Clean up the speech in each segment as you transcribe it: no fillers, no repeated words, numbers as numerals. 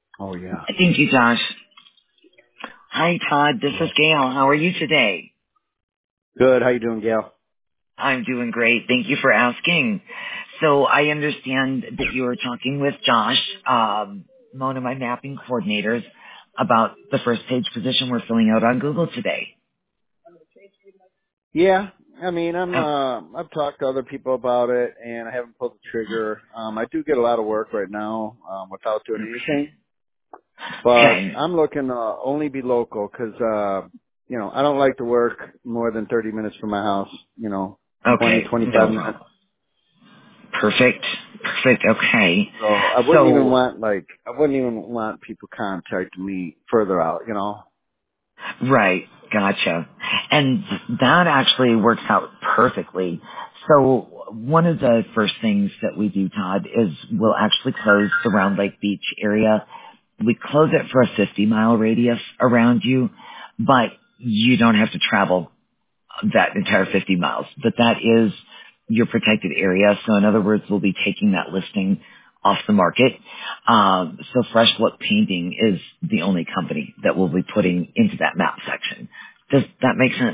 Oh yeah. Thank you, Josh. Hi, Todd. This is Yeah. Gail. How are you today? Good. How you doing, Gail? I'm doing great. Thank you for asking. So I understand that you were talking with Josh, one of my mapping coordinators, about the first page position we're filling out on Google today. Yeah. I mean, Oh, I've talked to other people about it, and I haven't pulled the trigger. I do get a lot of work right now without doing anything, but okay. I'm looking to only be local because I don't like to work more than 30 minutes from my house. 20, Okay. 25 No minutes. problem. Perfect. Perfect. Okay. So I wouldn't even So want people contacting me further out. right. Gotcha. And that actually works out perfectly. So one of the first things that we do, Todd, is we'll actually close the Round Lake Beach area. We close it for a 50-mile radius around you, but you don't have to travel that entire 50 miles. But that is your protected area. So in other words, we'll be taking that listing off the market. So Fresh Look Painting is the only company that we'll be putting into that map section. Does that make sense?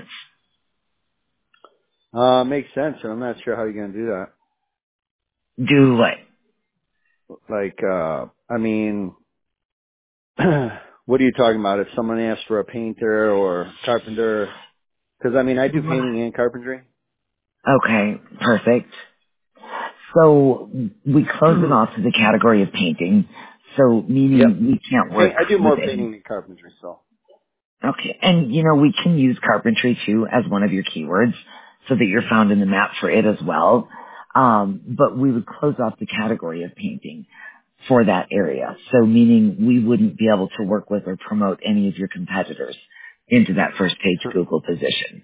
Makes sense, and I'm not sure how you're gonna do that. Do what? Like, I mean, what are you talking about? If someone asks for a painter or carpenter, because I mean, I do painting and carpentry. Okay, perfect. So we close it off to the category of painting. So Yep. meaning we can't work I do with more any. painting than carpentry, so. Okay. And we can use carpentry too as one of your keywords so that you're found in the map for it as well. But we would close off the category of painting for that area. So meaning we wouldn't be able to work with or promote any of your competitors into that first page Google position.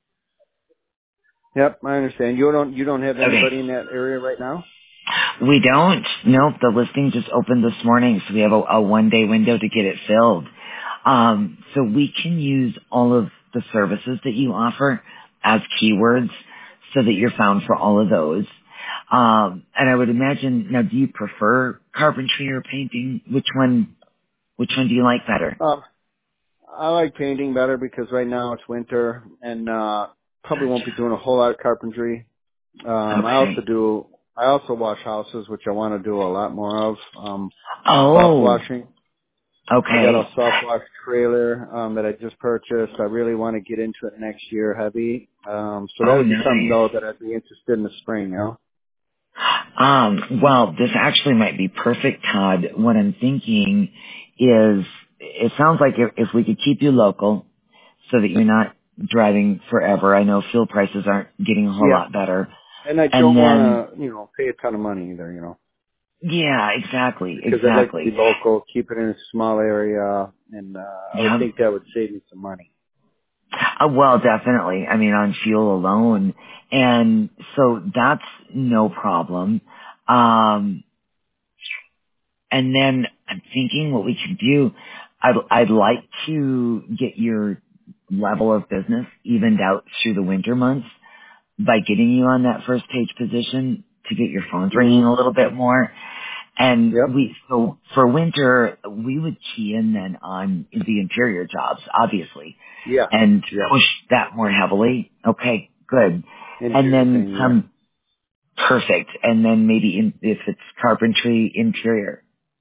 Yep, I understand. You don't have Okay. anybody in that area right now? We don't. Nope. The listing just opened this morning, so we have a 1 day window to get it filled. So we can use all of the services that you offer as keywords so that you're found for all of those. And I would imagine, now do you prefer carpentry or painting? Which one do you like better? Um, I like painting better because right now it's winter and probably won't be Gotcha. doing a whole lot of carpentry. Okay. I also wash houses, which I want to do a lot more of. Soft Oh, washing. I got a okay. soft wash trailer that I just purchased. I really want to get into it next year heavy. So that Oh, would be something nice. though that I'd be interested in the spring. Well, this actually might be perfect, Todd. What I'm thinking is, it sounds like if we could keep you local so that you're not driving forever. I know fuel prices aren't getting a whole Yeah. lot better. And I And don't then, want to, pay a ton of money either, yeah, exactly, because I'd like to be exactly. local, keep it in a small area, and I would Yeah. think that would save me some money. Well, definitely. I mean, on fuel alone. And so that's no problem. Um, And then I'm thinking what we could do, I'd like to get your level of business evened out through the winter months by getting you on that first page position to get your phones hmm ringing a little bit more. And Yep. so for winter, we would key in then on the interior jobs, obviously, Yeah. and Yep. push that more heavily. Okay, good. And Interior then painting, yeah. some perfect. And then maybe if it's carpentry interior.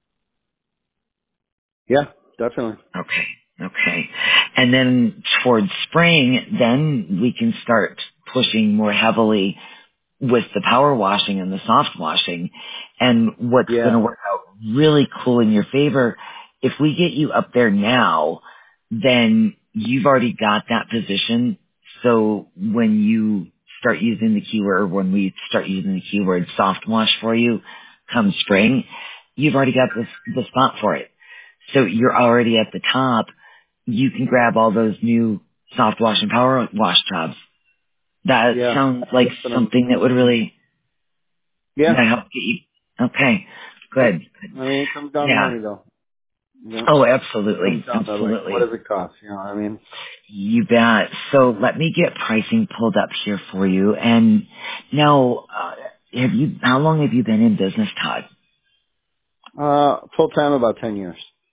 Yeah, definitely. Okay. Okay. And then towards spring, then we can start pushing more heavily with the power washing and the soft washing. And what's going Yeah. to work out really cool in your favor, if we get you up there now, then you've already got that position. So when you start using the keyword, when we start using the keyword soft wash for you come spring, you've already got the spot for it. So you're already at the top. You can grab all those new soft wash and power wash jobs. That Yeah. sounds like That's what I'm, something that would really yeah. help get you. Okay, Yep. good. I mean, it comes down to Yeah. money though. Oh, It comes absolutely, down to like, what absolutely. does it cost? You know what I mean? You bet. So let me get pricing pulled up here for you. And now, how long have you been in business, Todd? Full time about 10 years.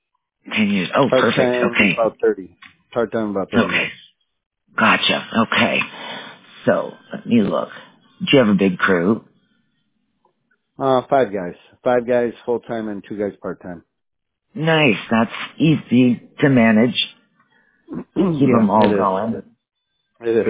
10 years. Oh, perfect. Part-time Okay. about 30. Part-time about 30 Okay. years. Gotcha. Okay. So let me look. Do you have a big crew? 5 guys. 5 guys full-time and 2 guys part-time. Nice. That's easy to manage. Keep them Yeah, all it is. going. It is.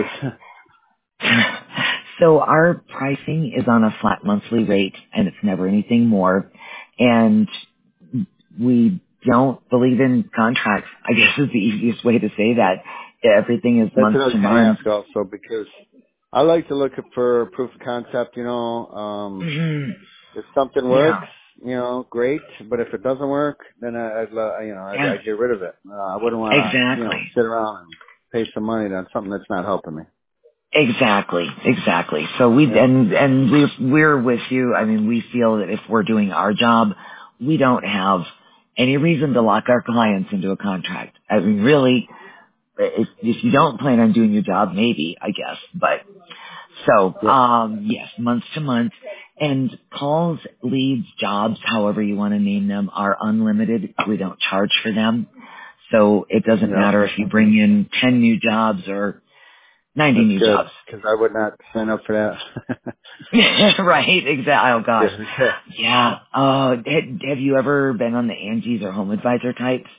So our pricing is on a flat monthly rate, and it's never anything more. And we don't believe in contracts. I guess is the easiest way to say that. Everything is That's month what I was to going to month. ask also because I like to look for proof of concept, Mhm. if something Yeah, works, great. But if it doesn't work, then yeah, I'd get rid of it. I wouldn't want to, exactly. sit around and pay some money on something that's not helping me. Exactly. So we Yeah. and we're with you. I mean, we feel that if we're doing our job, we don't have any reason to lock our clients into a contract. I mean, really, if you don't plan on doing your job, maybe, I guess. But so, Yep. yes, month to month. And calls, leads, jobs, however you want to name them, are unlimited. We don't charge for them. So it doesn't Yep. matter if you bring in 10 new jobs or 90 That's new good jobs. because I would not sign up for that. Right, exactly. Oh gosh. Yeah. Yeah. Have you ever been on the Angie's or Home Advisor types?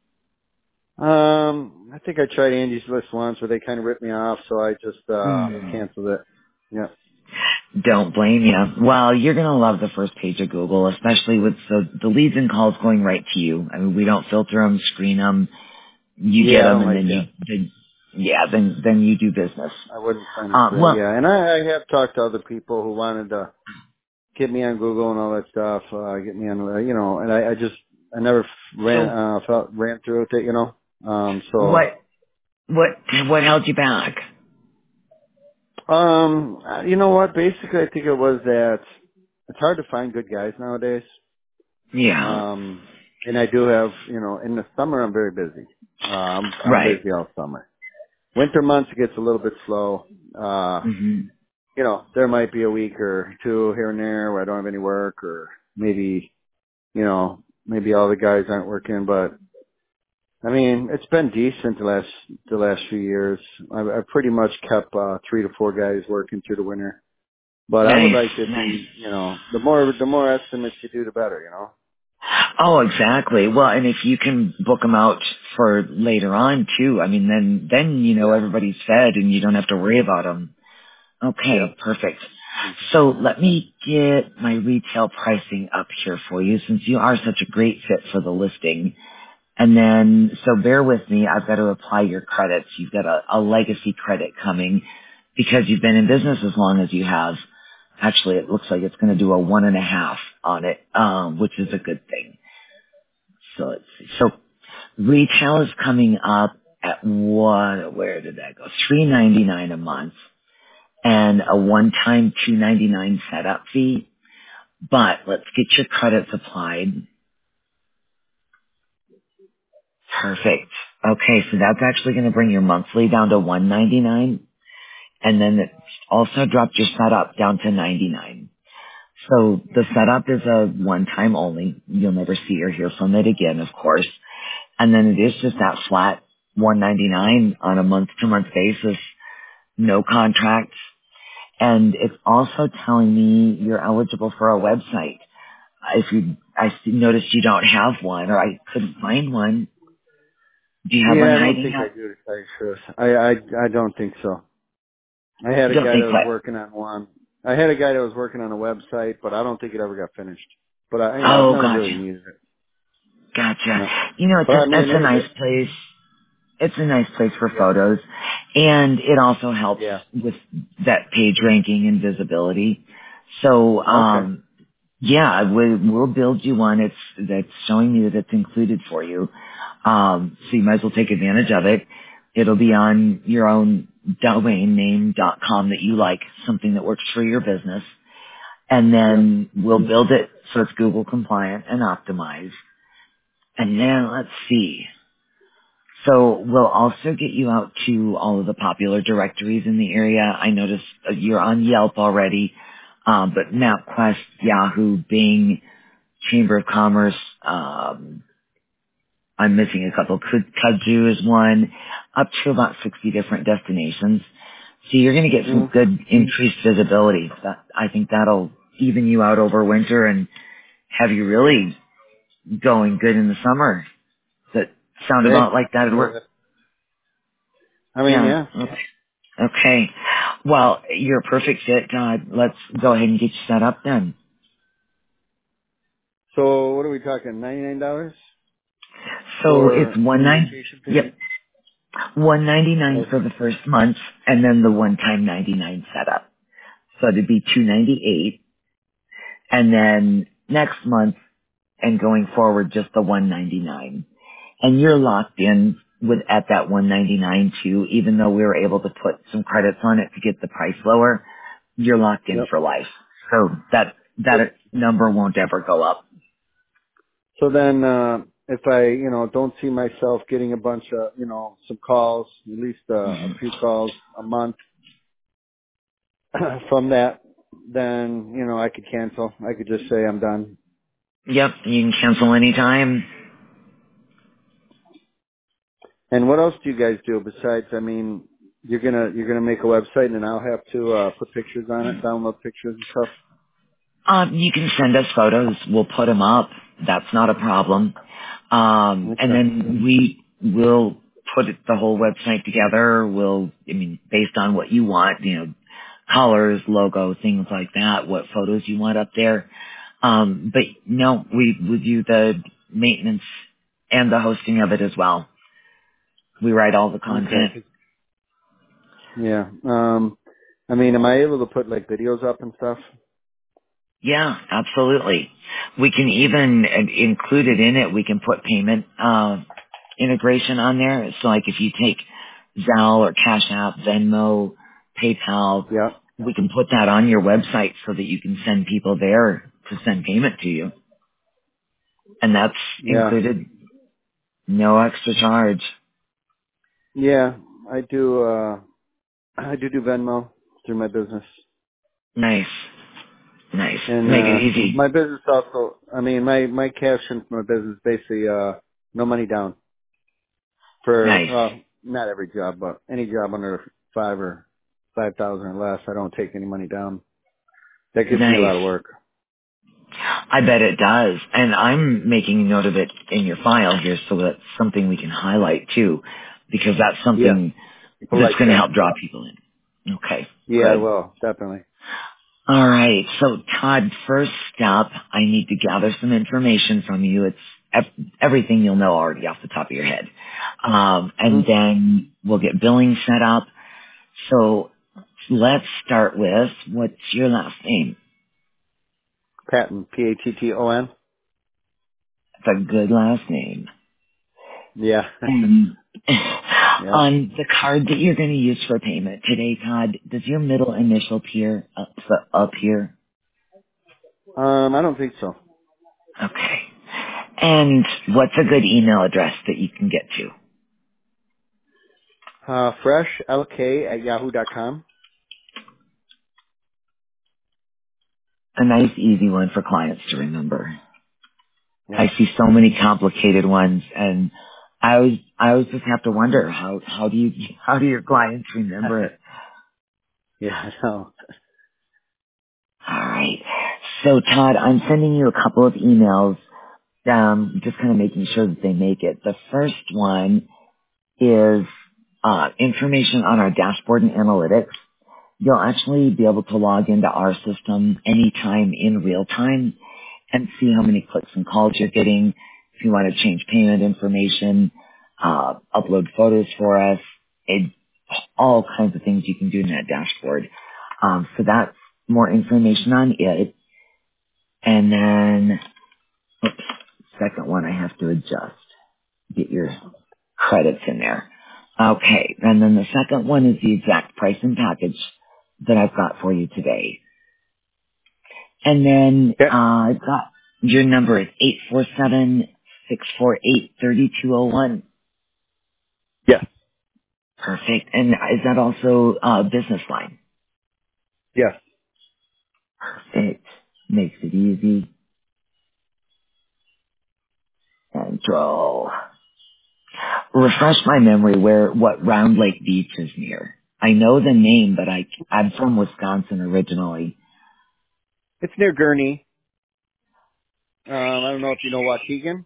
I think I tried Angie's List once, but they kind of ripped me off, so I just Hmm. canceled it. Yeah. Don't blame you. Well, you're gonna love the first page of Google, especially with the leads and calls going right to you. I mean, we don't filter them, screen them. You get Yeah, I them, don't and like then that. then you do business. I wouldn't sign up for that. Well, Yeah, and I have talked to other people who wanted to get me on Google and all that stuff, get me on, and I never so ran through with it. So, what what held you back? you know what? Basically, I think it was that it's hard to find good guys nowadays. Yeah. And I do have, in the summer I'm very busy. I'm Right. busy all summer. Winter months it gets a little bit slow. Hmm. There might be a week or two here and there where I don't have any work, or maybe, maybe all the guys aren't working, but I mean, it's been decent the last few years. I've pretty much kept 3 to 4 guys working through the winter. But I would Nice. like to Nice. be, the more estimates you do, the better. Oh, exactly. Well, and if you can book them out for later on too, I mean, then Yeah. everybody's fed and you don't have to worry about them. Okay, Yep. perfect. So let me get my retail pricing up here for you since you are such a great fit for the listing. And then, so bear with me, I've got to apply your credits. You've got a legacy credit coming because you've been in business as long as you have. Actually, it looks like it's going to do a 1.5 on it, which is a good thing. So let's see. So retail is coming up at what? Where did that go? $3.99 a month, and a one-time $2.99 setup fee. But let's get your credits applied. Perfect. Okay, so that's actually going to bring your monthly down to $199, and then it also dropped your setup down to $99. So the setup is a one-time only. You'll never see or hear from it again, of course. And then it is just that flat 199 on a month-to-month basis, no contracts. And it's also telling me you're eligible for a website. Noticed you don't have one, or I couldn't find one. Do you have one Yeah, I don't hiding think I out? do, to tell you the truth. I don't think so. I had You a don't guy think that was what? working on one. I had a guy that was working on a website, but I don't think it ever got finished. But I've Oh, never really gotcha, needed it. gotcha. No. You know, But I it's mean, a nice place. It's a nice place for yeah. photos, and it also helps Yeah. with that page ranking and visibility. So, Okay. yeah, we'll build you one. That's showing me that it's included for you. So you might as well take advantage of it. It'll be on your own domain name.com that you like, something that works for your business. And Yep. then we'll build it so it's Google compliant and optimized. And then let's see. So we'll also get you out to all of the popular directories in the area. I noticed you're on Yelp already, but MapQuest, Yahoo, Bing, Chamber of Commerce, I'm missing a couple. Kudzu is one, up to about 60 different destinations. So you're going to get some Mm. good increased visibility. I think that'll even you out over winter and have you really going good in the summer. That sound Hey, about like that'd yeah. work. I mean, Yeah. yeah. Okay. Okay. Well, you're a perfect fit. Let's go ahead and get you set up then. So what are we talking? $99 So it's for one nine. initiation Yep. payment? 199 Oh, for the first month, and then the one-time 99 setup. So it'd be 298, and then next month and going forward, just the 199. And you're locked in with at that 199 too, even though we were able to put some credits on it to get the price lower. You're locked in yep. for life, so So, that number won't ever go up. so then, if I, don't see myself getting a bunch of, some calls, at least a few calls a month from that, then, I could cancel. I could just say I'm done. Yep, you can cancel anytime. And what else do you guys do besides, I mean, you're gonna make a website and then I'll have to, put pictures on it, download pictures and stuff? You can send us photos. We'll put them up. That's not a problem. And Okay. then we will put the whole website together. Based on what you want, colors, logo, things like that, what photos you want up there. But no, we would do the maintenance and the hosting of it as well. We write all the content. Okay. Yeah. I mean, am I able to put like videos up and stuff? Yeah, absolutely. We can even include it in it. We can put payment integration on there. So like if you take Zelle or Cash App, Venmo, PayPal, Yeah. we can put that on your website so that you can send people there to send payment to you. And that's Yeah. included, no extra charge. Yeah. I do, I do Venmo through my business. Nice. Nice. And, Make it easy. my business also, I mean, my cash in my business basically, no money down for, Nice. not every job, but any job under 5,000 or less, I don't take any money down. That gives me a Nice. lot of work. I bet it does. And I'm making a note of it in your file here so that's something we can highlight too, because that's Yeah. something People that's like going to that. help draw people in. Okay, Yeah, good. well, definitely. All right. So Todd, first step, I need to gather some information from you. It's everything you'll know already off the top of your head. Hmm. And then we'll get billing set up. So let's start with, what's your last name? Patton, Patton. It's a good last name. Yeah. And Yeah. on the card that you're going to use for payment today, Todd, does your middle initial appear up here? I don't think so. Okay. And what's a good email address that you can get to? FreshLK@yahoo.com. A nice, easy one for clients to remember. Yeah. I see so many complicated ones, and I always just have to wonder how do your clients remember it? Yeah, I know. All right. So Todd, I'm sending you a couple of emails, just kind of making sure that they make it. The first one is information on our dashboard and analytics. You'll actually be able to log into our system anytime in real time and see how many clicks and calls you're getting. If you want to change payment information, upload photos for us, all kinds of things you can do in that dashboard. So that's more information on it. And then, oops, second one I have to adjust. Get your credits in there. Okay, and then the second one is the exact price and package that I've got for you today. And then Yeah. I've got your number is 847-648-3201. Yes. Perfect. And is that also business line? Yes. Perfect. Makes it easy. Control. refresh my memory what Round Lake Beach is near. I know the name, but I'm from Wisconsin originally. It's near Gurnee. I don't know if you know Waukegan.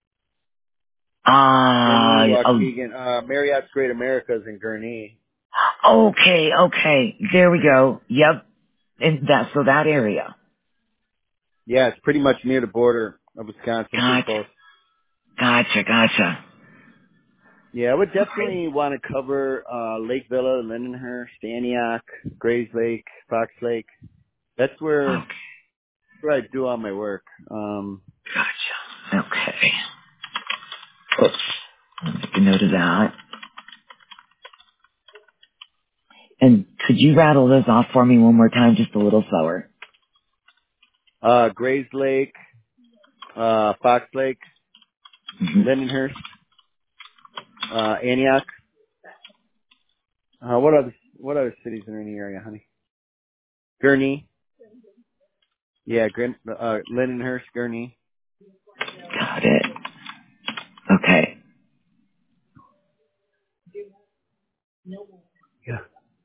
Gurnee, Oh, Waukegan. Marriott's Great Americas in Gurnee. okay. There we go. Yep. And that area. Yeah, it's pretty much near the border of Wisconsin, pretty Gotcha. close. Gotcha. Yeah, I would definitely want to cover Lake Villa, Lindenhurst, Antioch, Grays Lake, Fox Lake. That's Okay. where I do all my work. Gotcha. Okay. Oops. I'll make a note of that. And could you rattle those off for me one more time, just a little slower? Grays Lake, Fox Lake, Hmm. Lindenhurst, Antioch. What other cities are in the area, honey? Gurnee. Yeah, Lindenhurst, Gurnee. Got it. Okay. Yeah.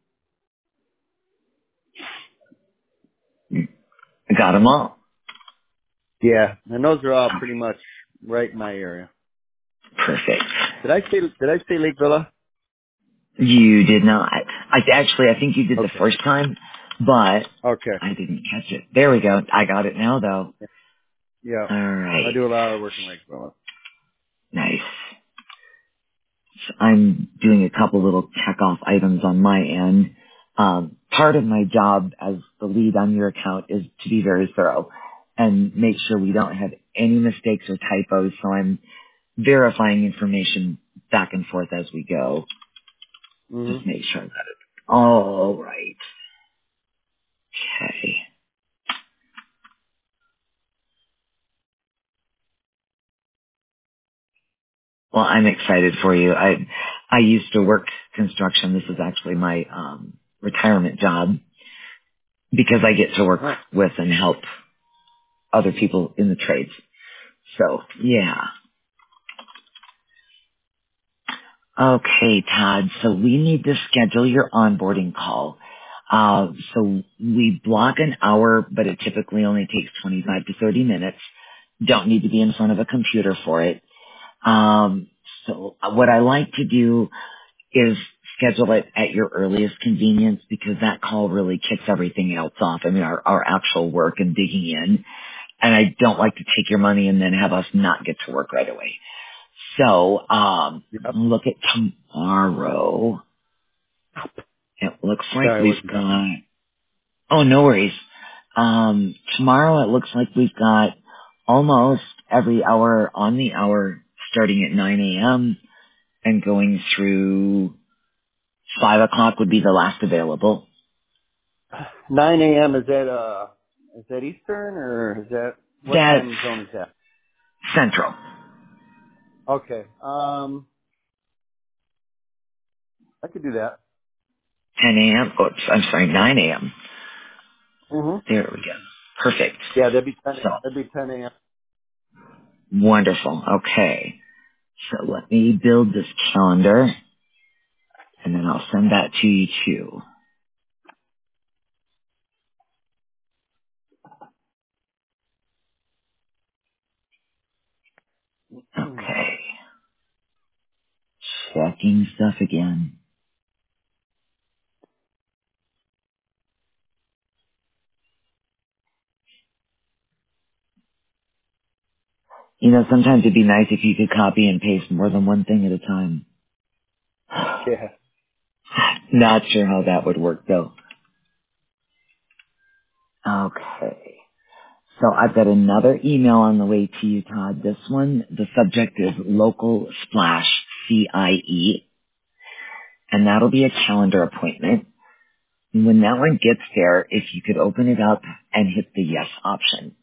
I got them all. Yeah, and those are all pretty much right in my area. Perfect. Did I say Lake Villa? You did not. I think you did the Okay. first time, but Okay. I didn't catch it. There we go. I got it now, though. Yeah. All I right. do a lot of work in Lake Villa. Nice. I'm doing a couple little check-off items on my end. Part of my job as the lead on your account is to be very thorough and make sure we don't have any mistakes or typos. So I'm verifying information back and forth as we go. Hmm. Just make sure that it's all right. Okay. Well, I'm excited for you. I used to work construction. This is actually my retirement job because I get to work Oh. with and help other people in the trades. So, yeah. Okay, Todd. So we need to schedule your onboarding call. So we block an hour, but it typically only takes 25 to 30 minutes. Don't need to be in front of a computer for it. So what I like to do is schedule it at your earliest convenience because that call really kicks everything else off. I mean, our actual work and digging in. And I don't like to take your money and then have us not get to work right away. So, Yep. look at tomorrow. It looks like Sorry, I we've wasn't done. got, oh, no worries. Tomorrow it looks like we've got almost every hour on the hour starting at 9 a.m. and going through 5 o'clock would be the last available. 9 a.m. Is that Eastern or is that what That's time zone is that? Central. Okay. I could do that. 10 a.m. Oops, I'm sorry, 9 a.m. Hmm. There we go. Perfect. Yeah, that'd be 10. So, That'd be 10 a.m. wonderful. Okay. So let me build this calendar and then I'll send that to you too. Okay. Checking stuff again. You know, sometimes it'd be nice if you could copy and paste more than one thing at a time. Yeah. Not sure how that would work though. Okay. So I've got another email on the way to you, Todd. This one, the subject is Local Splash CIE, and that'll be a calendar appointment. And when that one gets there, if you could open it up and hit the yes option.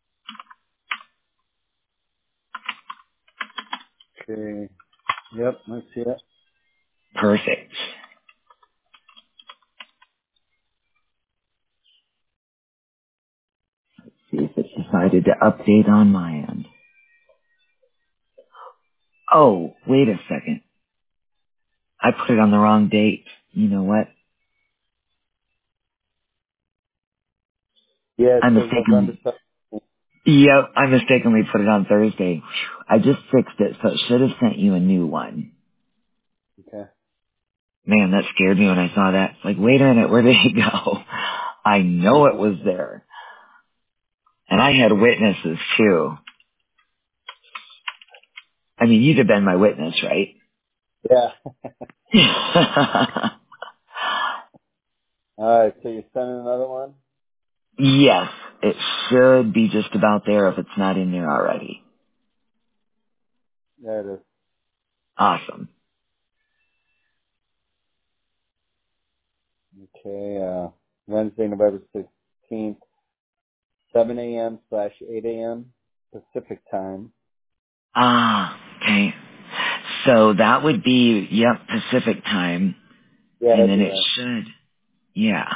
Okay. Yep. Let's see it. Perfect. See if it's decided to update on my end. Oh, wait a second. I put it on the wrong date. You know what? Yeah, it I says November mistakenly, 17th. yep, I mistakenly put it on Thursday. I just fixed it, so it should have sent you a new one. Okay. Man, that scared me when I saw that. It's like, wait a minute, where did it go? I know it was there. And I had witnesses too. I mean, you'd have been my witness, right? Yeah. All right. So you're sending another one? Yes, it should be just about there if it's not in there already. There it is. Awesome. Okay. Wednesday, November 16th, 7 a.m. slash 8 a.m. Pacific time. Ah, okay. So that would be, yep, Pacific time. Yeah, And that'd then be it right. should, yeah.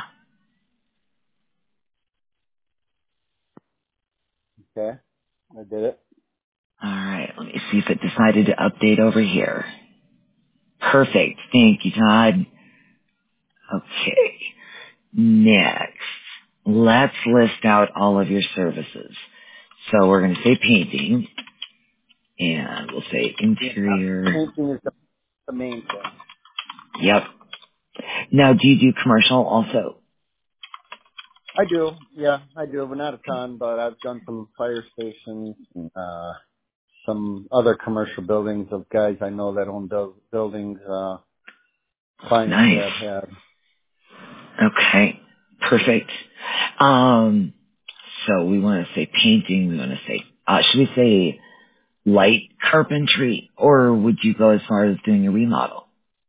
Okay. I did it. Alright, let me see if it decided to update over here. Perfect. Thank you, Todd. Okay. Next, let's list out all of your services. So we're going to say painting, and we'll say Yeah. interior. Painting is the main thing. Yep. Now, do you do commercial also? I do. Yeah, I do, but not a ton. But I've done some fire stations, some other commercial buildings of guys I know that own buildings, clients that Nice. I've had. Okay. Perfect. So we want to say painting. We want to say, should we say light carpentry, or would you go as far as doing a remodel?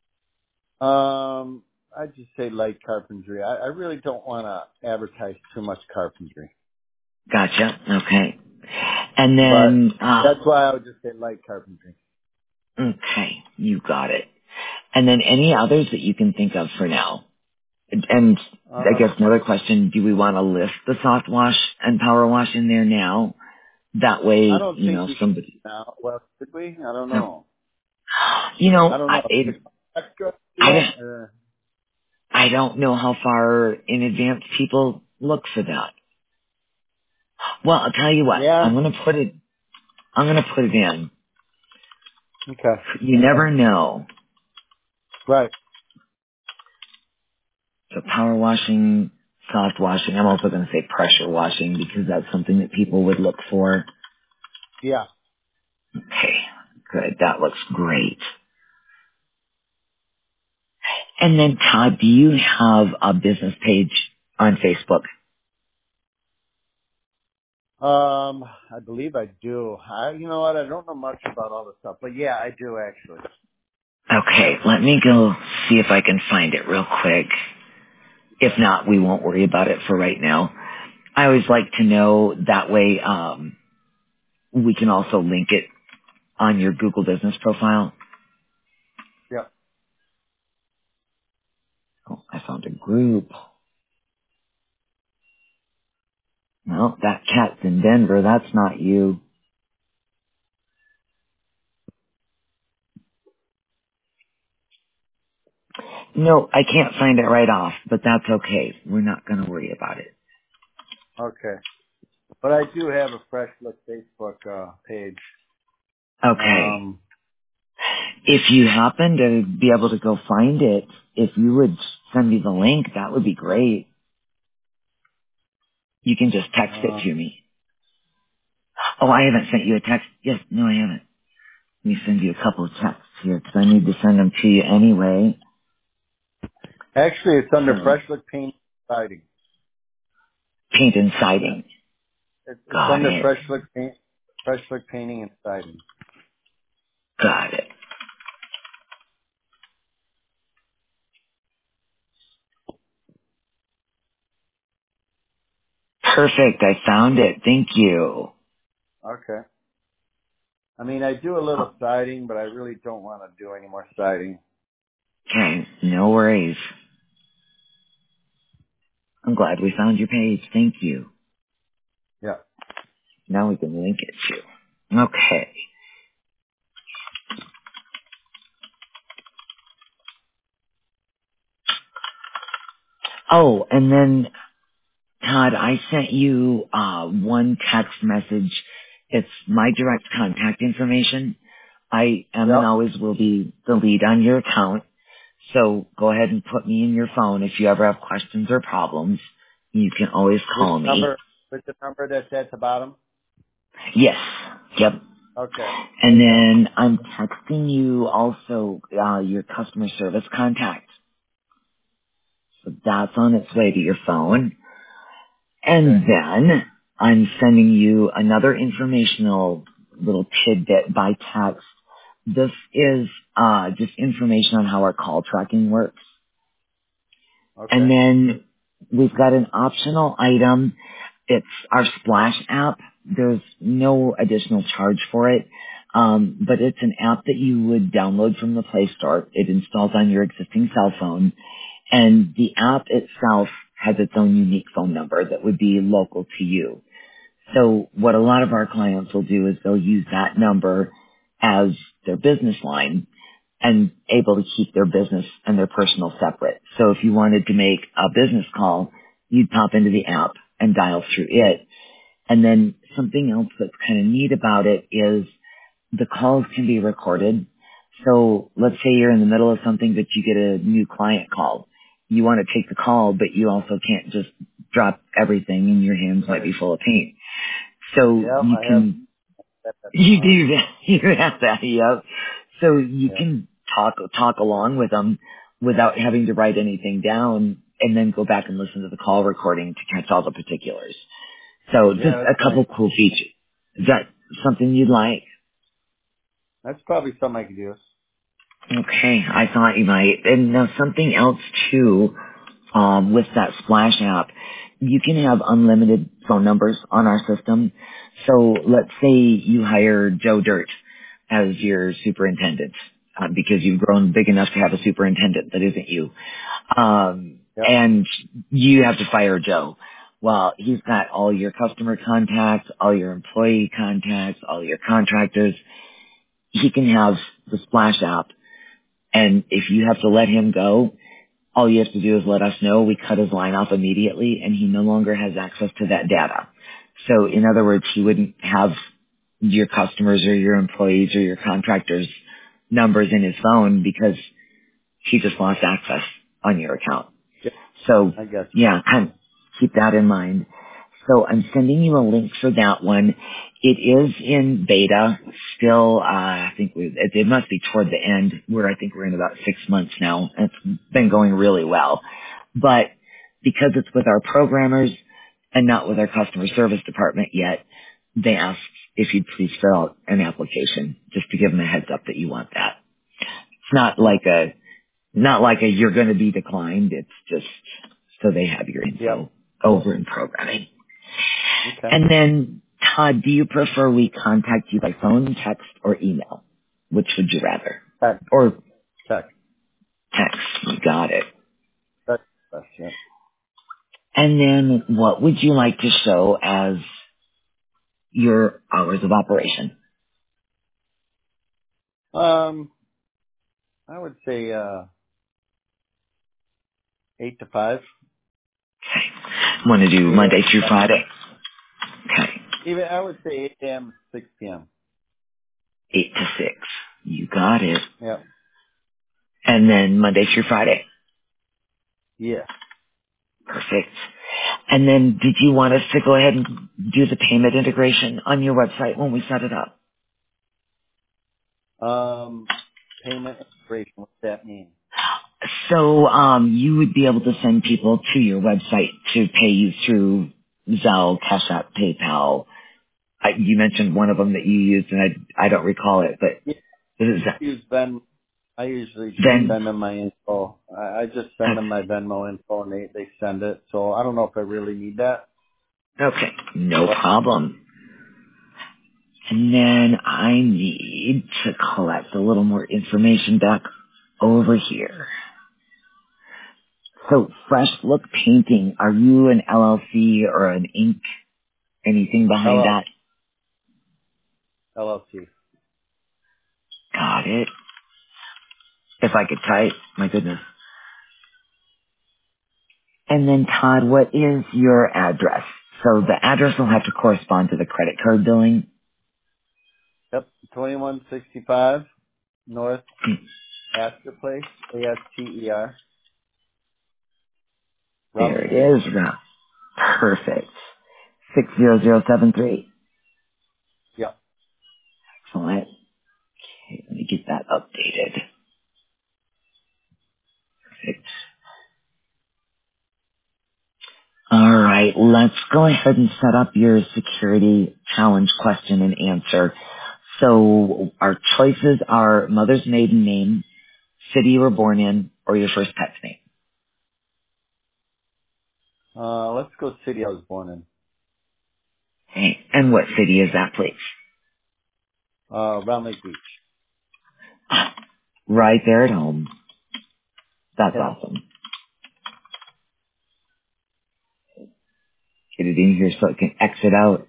I'd just say light carpentry. I really don't want to advertise too much carpentry, Gotcha. Okay. And but then, that's why I would just say light carpentry. okay, you got it. And then any others that you can think of for now? And I Uh, guess another question, do we want to list the soft wash and power wash in there now? That I way, don't you think know, we should somebody, now. Well, should we? I don't no. know. You know, I don't know. Is it extra to do I, that? don't- I don't know how far in advance people look for that. Well, I'll tell you what, Yeah. I'm going to put it in. Okay. You never know. Right. So power washing, soft washing, I'm also going to say pressure washing because that's something that people would look for. Yeah. Okay, good. That looks great. And then Todd, do you have a business page on Facebook? I believe I do. You know what? I don't know much about all this stuff, but yeah, I do actually. Okay, let me go see if I can find it real quick. If Okay. not, we won't worry about it for right now. I always like to know that way we can also link it on your Google business profile. Yeah. Oh, I found a group. No, that cat's in Denver. That's not you. No, I can't find it right off, but that's okay. We're not going to worry about it. Okay. But I do have a Fresh Look Facebook page. Okay. Um, If you happen to be able to go find it, if you would send me the link, that would be great. You can just text it uh, to me. Oh, I haven't sent you a text. Yes, no, I haven't. Let me send you a couple of texts here because I need to send them to you anyway. actually, it's under So, Fresh Look Paint Siding. paint and siding. It's Got under it. Fresh Look Paint, Fresh Look Painting and Siding. Got it. Perfect. I found it. Thank you. Okay. I mean, I do a little siding, but I really don't want to do any more siding. Okay. No worries. I'm glad we found your page. Thank you. Yeah. Now we can link it to. Okay. Oh, and then Todd, I sent you one text message. It's my direct contact information. I am and Yep. always will be the lead on your account. So go ahead and put me in your phone if you ever have questions or problems. You can always Which call me. number? Which the number that's at the bottom? Yes. Yep. Okay. And then I'm texting you also your customer service contact. So that's on its way to your phone. Okay. And then I'm sending you another informational little tidbit by text. This is just information on how our call tracking works. And Okay. then we've got an optional item. It's our Splash app. There's no additional charge for it. But it's an app that you would download from the Play Store. It installs on your existing cell phone. And the app itself has its own unique phone number that would be local to you. So what a lot of our clients will do is they'll use that number as their business line and able to keep their business and their personal separate. So if you wanted to make a business call, you'd pop into the app and dial through it. And then something else that's kind of neat about it is the calls can be recorded. So let's say you're in the middle of something, but you get a new client call. You want to take the call, but you also can't just drop everything and your hands might be Right. full of paint. So Yep. you I have can, that you phone. do that, you have that, yep. So you Yeah. can talk along with them without having to write anything down and then go back and listen to the call recording to catch all the particulars. So just Yeah, that's a nice. couple cool features. Is that something you'd like? That's probably something I could use. Okay, I thought you might. And now something else too, with that Splash app, you can have unlimited phone numbers on our system. So let's say you hire Joe Dirt as your superintendent, because you've grown big enough to have a superintendent that isn't you. Yep. And you have to fire Joe. Well, he's got all your customer contacts, all your employee contacts, all your contractors. He can have the Splash app, and if you have to let him go, all you have to do is let us know. We cut his line off immediately, and he no longer has access to that data. So in other words, he wouldn't have your customers or your employees or your contractors' numbers in his phone because he just lost access on your account. Yeah. So I guess. yeah, kind of keep that in mind. So I'm sending you a link for that one. It is in beta still. I think it must be toward the end. I think we're in about 6 months now. It's been going really well, but because it's with our programmers and not with our customer service department yet, they asked if you'd please fill out an application just to give them a heads up that you want that. It's not like a you're going to be declined. It's just so they have your Yep. info over in programming. Okay. And then, Todd, do you prefer we contact you by phone, text, or email? Which would you rather? Check. Or Check. text. You got it. Check. Yeah. And then what would you like to show as your hours of operation? I would say 8 to 5. Want to do 8 a.m. Monday through Friday? Okay. Even I would say 8 a.m. 6 p.m. 8 to 6. You got it. Yep. And then Monday through Friday. Yeah. Perfect. And then did you want us to go ahead and do the payment integration on your website when we set it up? Payment integration. What's that mean? So you would be able to send people to your website to pay you through Zelle, Cash App, PayPal. You mentioned one of them that you used, and I don't recall it, but Yeah. is that Use Ben. I usually just then? send them my info. I just send them my Venmo info and they send it. So I don't know if I really need that. Okay, no But problem. And then I need to collect a little more information back over here. So Fresh Look Painting, are you an LLC or an Inc? Anything behind that? LLC. Got it. If I could type, my goodness. And then Todd, what is your address? So the address will have to correspond to the credit card billing. Yep, 2165 North Astor Place, Aster, There Romney, it Maine. is. Perfect. 60073. Yep. Excellent. Okay, let me get that updated. Perfect. All right, let's go ahead and set up your security challenge question and answer. So our choices are mother's maiden name, city you were born in, or your first pet's name. Let's go city I was born in. Okay. And what city is that, please? Round Lake Beach. Right there at home. That's Yeah. awesome. Get it in here so it can exit out.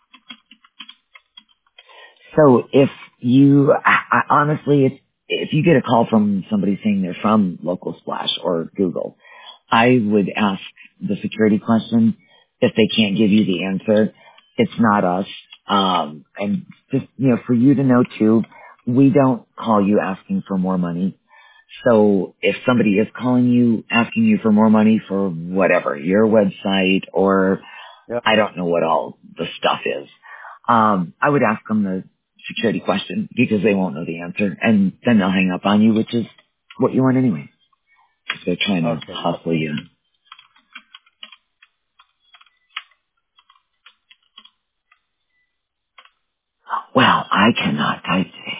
So if you, honestly, if you get a call from somebody saying they're from Local Splash or Google, I would ask the security question. If they can't give you the answer, it's not us. And just, for you to know too, we don't call you asking for more money. So if somebody is calling you, asking you for more money for whatever, your website or Yep. I don't know what all the stuff is. I would ask them the security question because they won't know the answer, and then they'll hang up on you, which is what you want anyway. If they're trying to Okay. hustle you. Well, I cannot type today.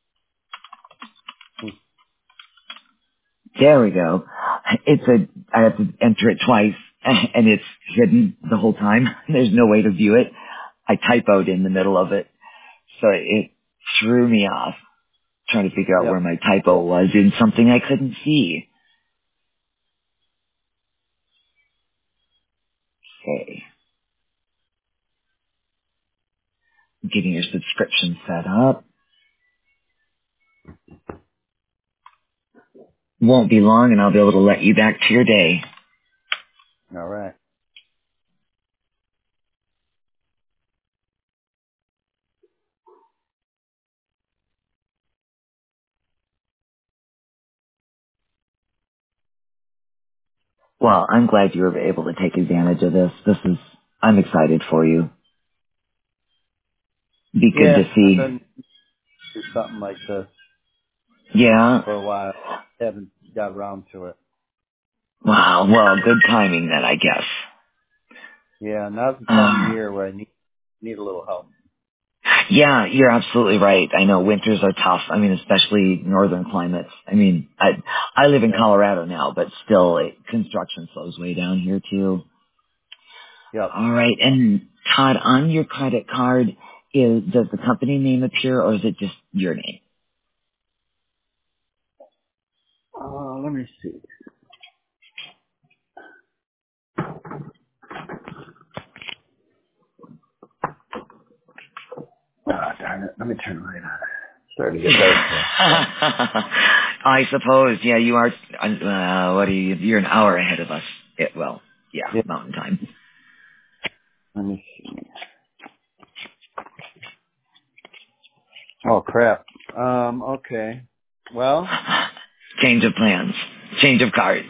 There we go. I have to enter it twice, and it's hidden the whole time. There's no way to view it. I typoed in the middle of it, so it threw me off trying to figure out where Yep. my typo was in something I couldn't see. Okay. Getting your subscription set up. Won't be long and I'll be able to let you back to your day. All right. Well, I'm glad you were able to take advantage of this. I'm excited for you. Be good to Yeah, I've see. been through something like this Yeah. for a while. Haven't got around to it. Wow. Well, good timing then, I guess. Yeah, now's the time of Uh, year where I need a little help. yeah, you're absolutely right. I know winters are tough. I mean, especially northern climates. I mean, I live in Yep. Colorado now, but still, construction slows way down here too. Yep. All right. And Todd, on your credit card, does the company name appear or is it just your name? Let me see. Ah, darn it. Let me turn the light on. Starting to get dark here. I suppose. Yeah, you are. What are you? You're an hour ahead of us. Yeah, Yeah. Mountain Time. Let me see. Oh crap. Okay. Well, Change of plans. Change of cards.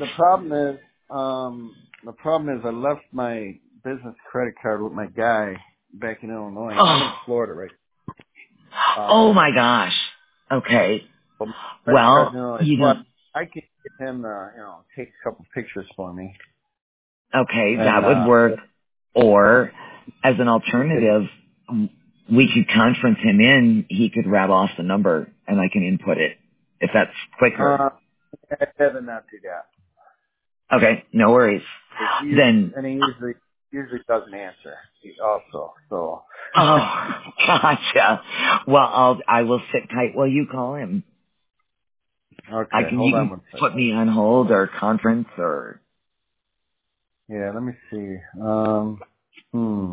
the problem is I left my business credit card with my guy back in Illinois. I'm in Oh, Florida right. oh Um, my gosh. Okay. but my credit card's Well, in Illinois. you know. But I could get him to, take a couple pictures for me. Okay, And that would work. Or, as an he could. alternative, we could conference him in. He could grab off the number, and I can input it if that's quicker. I'd rather not do that. Okay, no worries. 'Cause Then, he usually doesn't answer. He also so. oh, gotcha. Well, I will sit tight while you call him. Okay, You hold on can one second. put me on hold or conference or. Yeah, let me see. Hmm.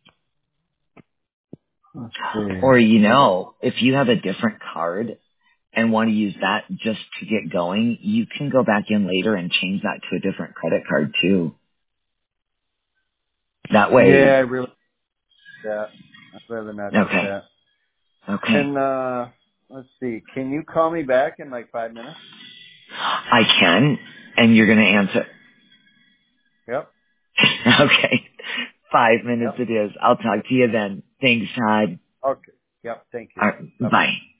Let's see. Or, if you have a different card and want to use that just to get going, you can go back in later and change that to a different credit card too. That Yeah, I way, really that. I'd rather not do okay, that. okay. Can let's see. Can you call me back in like 5 minutes? I can, and you're going to answer. Yep. Okay. 5 minutes Yep. it is. I'll talk to you then. Thanks, Todd. Okay. Yep. Thank you. All right, Bye bye. bye.